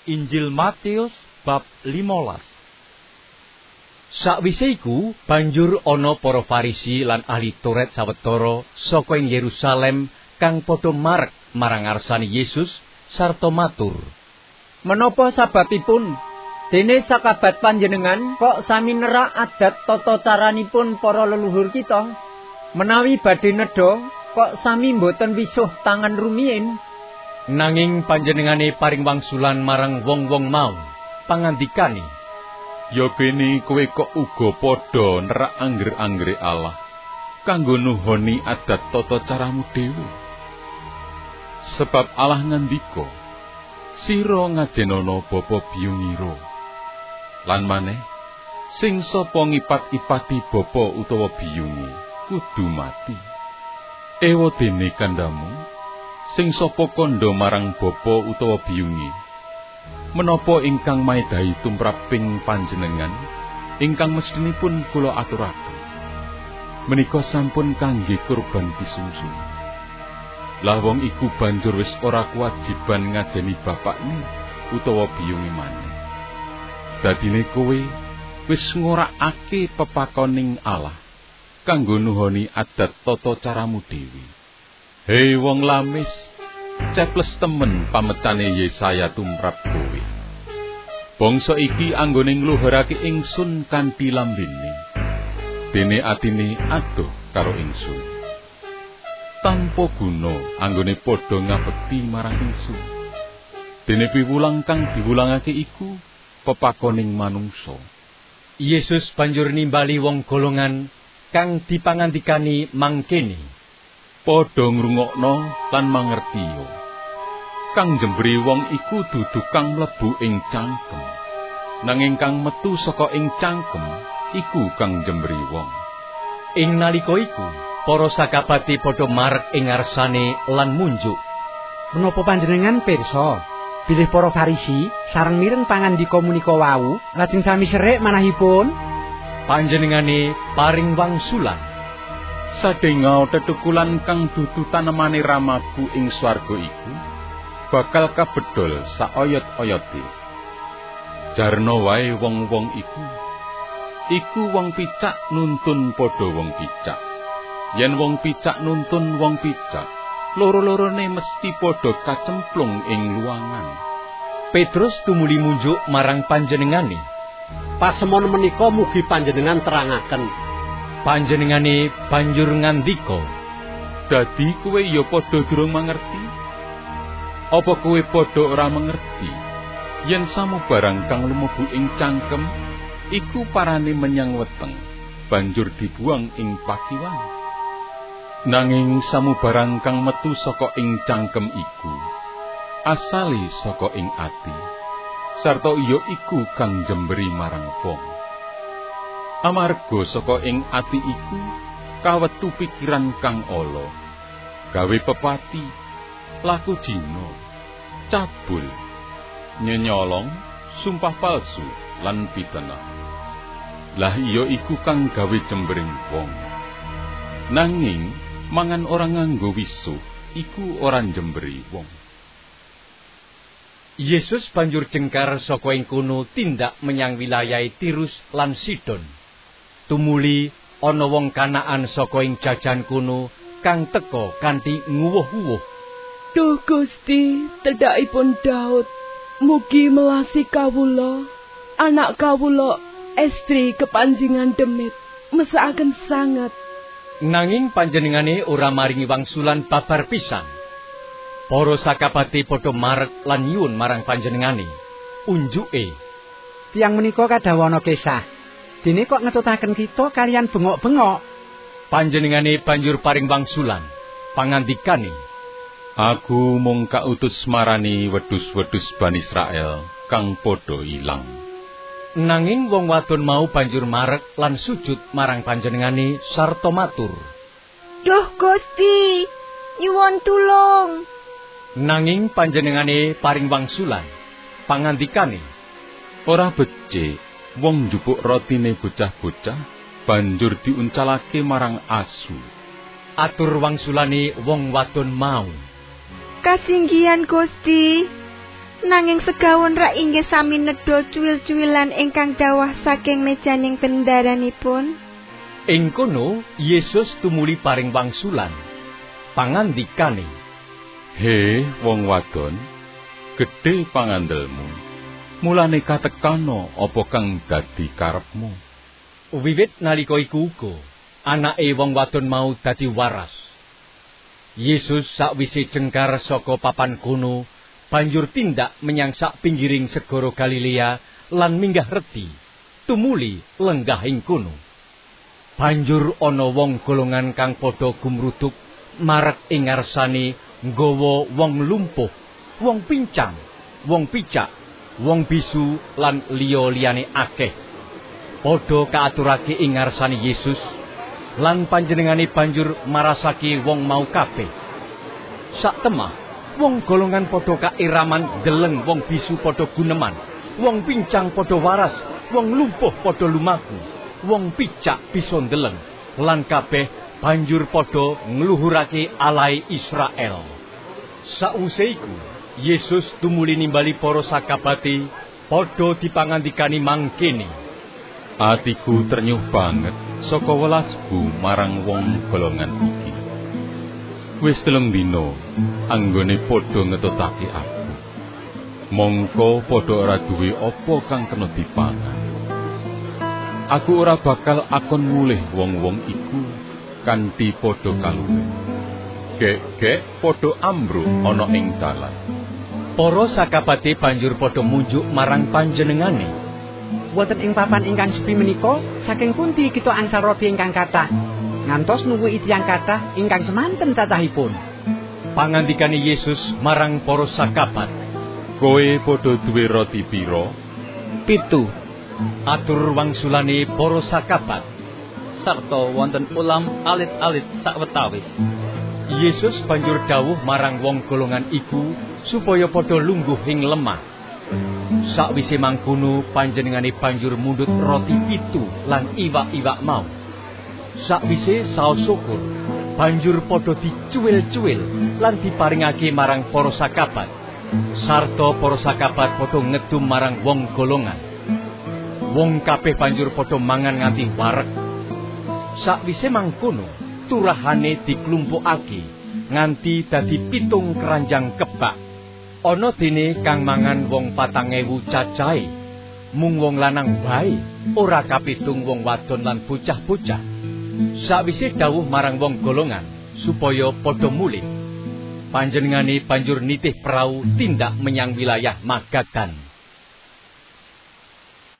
Injil Matius bab 15. Sakwise iku banjur ana para Farisi lan ahli Taurat sawetara saka ing Yerusalem kang padha marek marang ngarsane Yesus sarta matur, "Menapa sababipun dene sakabat panjenengan kok sami nerak adat tata caranipun para leluhur kita? Menawi badhe nedha kok sami mboten wisuh tangan rumiyin?" Nanging panjenengane paring wangsulan marang wong-wong mau, pangandikane, "Ya bene kowe kok uga padha nerak angger-anggere Allah kanggo nuhoni adat tata caramu dhewe. Sebab Allah ngandika, sira ngajenana bapa biyungira. Lan maneh, sing sapa ngipat-ipati bapa utawa biyunge kudu mati. Ewa dene kandamu, sing sapa kandha marang bapa utawa biyunge, menapa ingkang maedahi tumraping panjenengan ingkang mestinipun kula aturaken menika sampun kangge kurban pisungsung. Lah wong iku banjur wis ora kewajiban ngajeni bapakne utawa biyunge maneh. Dadine kowe wis ngorakake pepakoning Allah kanggo nuhoni adat tata caramu dhewe. Hei wong lamis, ceples temen pamecane Yesaya tumrap kowe. Bangsa iki anggone ngluhurake ingsun kanthi lambene, dene atine adoh karo ingsun. Tanpa guna anggone padha ngapeti marang ingsun. Dene piwulang kang diwulangake iku pepakoning manungsa. Yesus banjur nimbali wong golongan kang dipangandikani mangkene, "Padha ngrungokno lan mangertiya. Kang jembri wong iku dudu kang mlebu ing cangkem, nanging kang metu saka ing cangkem iku kang jembri wong." Ing nalika iku para sakabate padha marek ing ngarsane lan munjuk. "Menapa panjenengan pirsa bilih para Farisi sareng mireng pangandika menika wau lajeng sami serik manahipun?" Panjenengane paring wangsulan, "Sadenga tetukulan kang dudu tanemane ramaku ing swarga iku bakal kabedol saoyot-oyote. Jarna wae wong-wong iku wong picak nuntun padha wong picak. Yen wong picak nuntun wong picak, loro-lorone mesti padha kacemplung ing luwangan." Petrus tumuli munjuk marang panjenengane, "Pasemon menika mugi panjenengan terangaken." Panjenengane banjur ngandika, "Dadi kowe ya padha durung mangerti? Apa kowe padha ora mangerti yen samubarang kang lumebu ing cangkem iku parane menyang weteng banjur dibuang ing pakiwan? Nanging samubarang kang metu saka ing cangkem iku asale saka ing ati, sarta iya iku kang jemberi marang wong. Amarga saka ing ati iku kawetu pikiran kang ala, gawe pepati, laku jina, cabul, nyenyolong, sumpah palsu lan pitenah. Lah iya iku kang gawe jembering wong. Nanging mangan orang nganggo wisuh iku ora jemberi wong." Yesus banjur jengkar saka ing kono tindak menyang wilayah Tirus lan Sidon. Tumuli ana wong Kanaan saka ing jajan kono kang teka kanthi nguwuh-uwuh, "Duh Gusti, tedhakipun Daud, mugi melasi kawula, anak kawula estri kepanjingan demit, mesakaken sanget." Nanging panjenengane ora maringi wangsulan babar pisan. Para sakabate padha marek lan nyuwun marang panjenengane, unjuke, "Tiang menika kadhawana kesah. Dene kok ngetutaken kita kalian bengok-bengok?" Panjenengane banjur paring wangsulan, pangandikane, "Aku mung kautus marani wedhus-wedhus Bani Israel kang padha ilang." Nanging wong wadon mau banjur marek lan sujud marang panjenengane sarta matur, "Duh Gusti, nyuwun tulung." Nanging panjenengane paring wangsulan, pangandikane, "Ora becik wong njupuk rotine bocah-bocah banjur diuncalake marang asu." Atur wangsulane wong wadon mau, "Kasinggihan Gusti, Nanging segawon rak inggih sami nedha cuwil-cuwilan ingkang dawah saking mejaning bendaranipun. Ing kono Yesus tumuli paring wangsulan. Pangandikane, "He wong wadon, gedhe pangandelmu. Mulane katekano apa kang dadi karepmu?" Wiwit nalika iku uga anake wong wadon mau dadi waras. Yesus sakwise jengkar saka papan kono banjur tindak menyang sak pinggiring segara Galilea lan minggah redi tumuli lenggah ing kono. Banjur ana wong golongan kang padha gumruduk marek ing ngarsane nggawa wong lumpuh, wong pincang, wong picak, wong bisu lan liya-liyane akeh. Padha kaaturake ing ngarsane Yesus lan panjenengane banjur marasake wong mau kabeh. Sak temah wong golongan padha kairaman deleng wong bisu padha guneman, wong pincang padha waras, wong lumpuh padha lumaku, wong picak bisa ndeleng, lan kabeh banjur padha ngluhurake alai Israel. Sawise iku Yesus tumuli nimbali para sakabate padha dipangandikani mangkene, "Atiku ternyuh banget saka welasku marang wong golongan iki. Wis 3 dina anggone padha ngetutake aku. Mongko padha ora duwe apa kang kena dipangan. Aku ora bakal akon mulih wong-wong iku kanthi padha kaluwe. Gek-gek padha ambruk ana ing dalan." Para sakabate banjur padha munjuk marang panjenengane. Wonten ing papan ingkang sepi menika, saking pundi kita angsal roti ingkang kathah? Ngantos nuwuhi tiyang kathah ingkang semanten cacahipun. Pangandikane Yesus marang para sakabat, "Kowe padha duwe roti pira?" 7. Atur wangsulane para sakabat. Sarta wonten ulam alit-alit sawetawis. Yesus banjur dawuh marang wong golongan iku supaya padha lungguh ing lemah. Sakwise mangkono panjenengane banjur mundhut roti 7 lan iwak-iwak mau. Sakwise saos syukur banjur padha dicuwil-cuwil lan diparingake marang para sakabat. Sarta para sakabat padha ngedum marang wong golongan. Wong kabeh banjur padha mangan nganti wareg. Sakwise mangkono turahane diklumpukake nganti dadi 7 keranjang kebak. Ana dene kang mangan wong 4.000 cacahe, mung wong lanang bae, ora kapitung wong wadon lan bocah-bocah. Sakwise dawuh marang wong golongan supaya padha mulih, panjenengane banjur nitih prau tindak menyang wilayah Magadan.